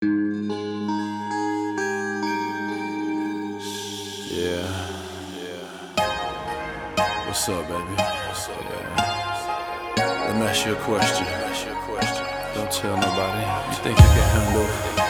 Yeah. What's up, baby? What's up, baby? Let me ask you a question. Don't tell nobody. You think you can handle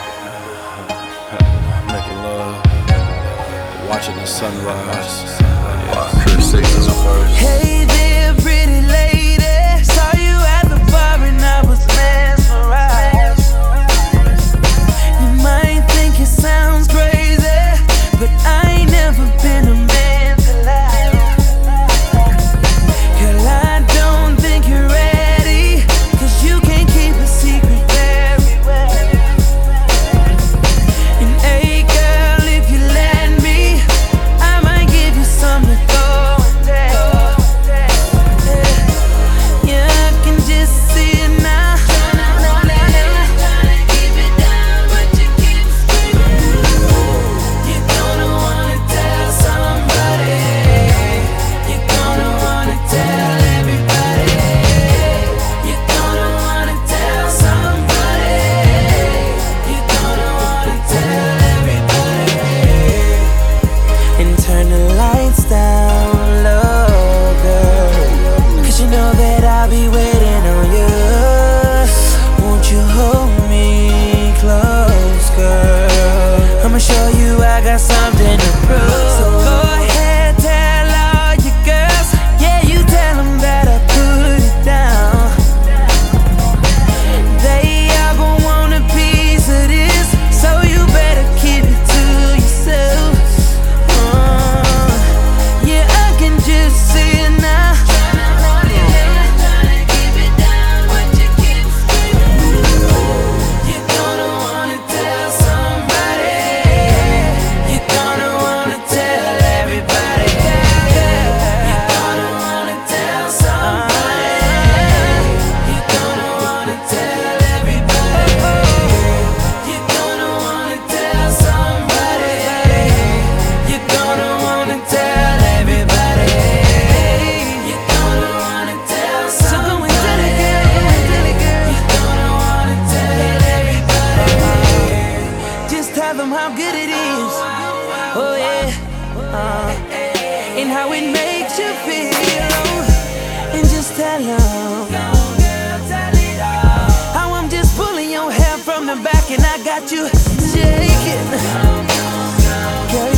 making love, watching the sunrise? Chris 6 is first. Hey there, pretty lady. Saw you at the bar and I was mesmerized. You might think it sounds crazy, but I ain't never been a man to lie. Girl, I don't think you're ready, 'cause you can't keep a secret very well. And hey girl, if you let me, I might give you something to go and tell. Yeah, I can just see it now. Tryna keep it down, but you keep screaming. You're gonna wanna tell somebody. You're gonna wanna tell everybody. You're gonna wanna tell somebody. You're gonna wanna tell everybody. And turn the lights down low, girl, 'cause you know that I'll be waiting on you. Won't you hold me close, girl? I'ma show you I got something to prove. So go ahead, tell all your girls. Yeah, you tell them that I put it down. They all gon' want a piece of this, so you better keep it to yourself. Yeah, I can just see it now. Tryna keep it down, but you keep screaming. You're gonna wanna tell somebody. You're gonna wanna tell everybody. You're gonna wanna tell somebody. You're gonna wanna tell everybody. You're gonna wanna tell somebody. You're gonna wanna tell everybody. You're gonna wanna tell somebody. So go and tell it, girl. You're gonna wanna tell everybody. Just tell them how good it is. Oh yeah. And how it makes you feel. And just tell them how I'm just pulling your hair from the back and I got you shaking. Girl,